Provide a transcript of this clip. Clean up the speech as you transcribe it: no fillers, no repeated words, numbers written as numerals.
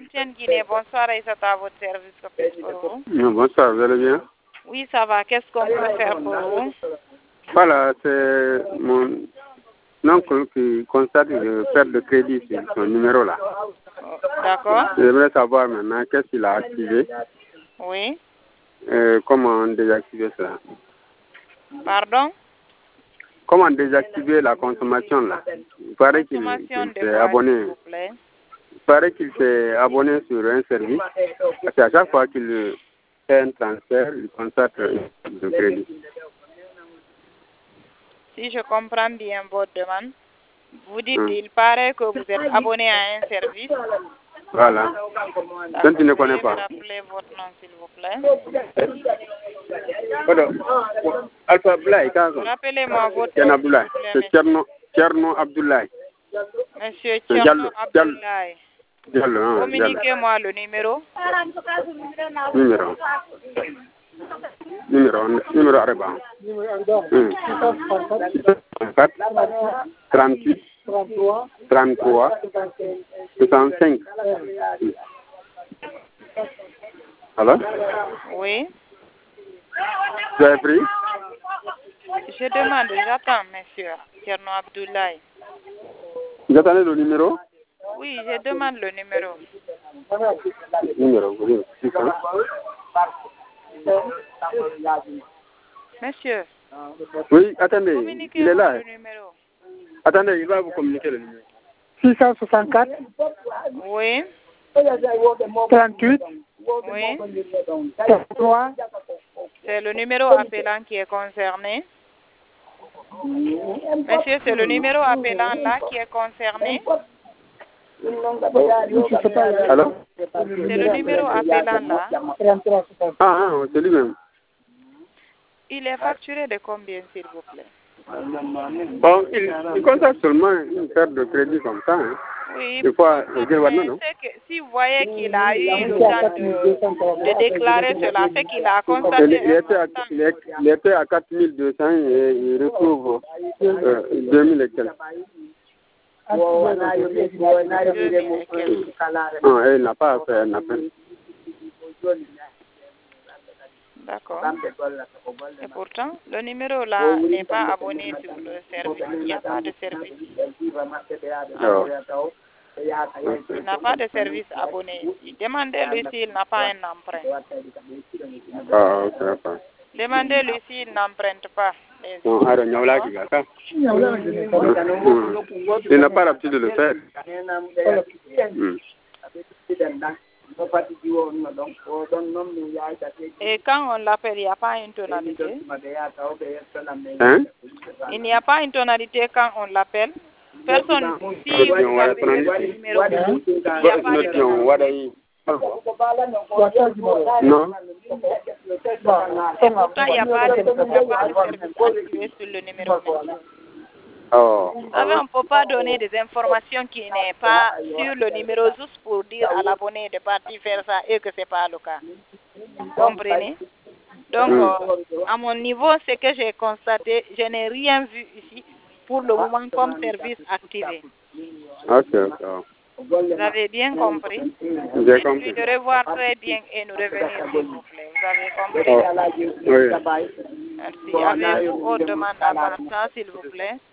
MTN Guinée, bonsoir Aïssata, à votre service, que puis-je pour vous? Bonsoir, vous allez bien? Oui, ça va. Qu'est-ce qu'on peut faire pour vous? Voilà, c'est mon oncle qui constate une perte de crédit sur son numéro là. D'accord. J'aimerais savoir maintenant qu'est-ce qu'il a activé. Oui. Comment désactiver cela? Pardon? Comment désactiver la consommation là? Il paraît qu'il s'est abonné. S'il vous plaît. Il paraît qu'il s'est abonné sur un service. Parce qu'à chaque fois qu'il fait un transfert, il constate le crédit. Si je comprends bien votre demande, vous dites il paraît que vous êtes abonné à un service. Voilà. Je ne connais pas. Rappelez votre nom, s'il vous plaît. Alpha Abdoulaye. Rappelez-moi votre nom. C'est Tcherno Abdoulaye. Monsieur Tcherno Abdoulaye. Diallo. Communiquez-moi le numéro. Numéro Areba. 38 33 65. Alors? Oui. Vous avez pris? Je demande, j'attends, monsieur Tcherno Abdoulaye. Vous attendez le numéro? Oui, je demande le numéro. Oui. Monsieur. Oui, attendez, il est là. Le numéro. Attendez, il va vous communiquer le numéro. 664. Oui. 38. Oui. 3. C'est le numéro appelant qui est concerné. Monsieur, c'est le numéro appelant là qui est concerné. Alors? C'est le numéro appelant là. C'est lui-même. Il est facturé de combien, s'il vous plaît? Bon, il constate seulement une perte de crédit comme ça. Hein. Oui, des fois, si vous voyez qu'il a eu le temps de déclarer cela, c'est qu'il a constaté. Il était à 4200 et il retrouve 2000 et quelques. Non, il n'a pas fait un appel. D'accord. Et pourtant, le numéro là n'est pas abonné sur le service. Il n'y a pas de service. Il n'a pas de service abonné. Demandez-lui s'il n'a pas un emprunt. Demandez-lui s'il n'emprunte pas. Il n'a pas l'habitude de le faire. Et quand on l'appelle, il n'y a pas une tonalité. Hein? Il n'y a pas une tonalité quand on l'appelle. Personne, si vous appelez le numéro, il n'y a pas de tonalité. Non. Et pourtant, il n'y a pas de service activé sur le numéro. Vous savez, on ne peut pas donner des informations qui n'est pas sur le numéro juste pour dire à l'abonné de partir faire ça et que ce n'est pas le cas. Vous comprenez? Donc, à mon niveau, ce que j'ai constaté, je n'ai rien vu ici pour le moment comme service activé. Vous avez bien compris? J'ai compris. Puis de revoir très bien et nous revenir, s'il vous plaît. Vous avez compris? Oui. Merci. Avez-vous autre demande à part ça, s'il vous plaît?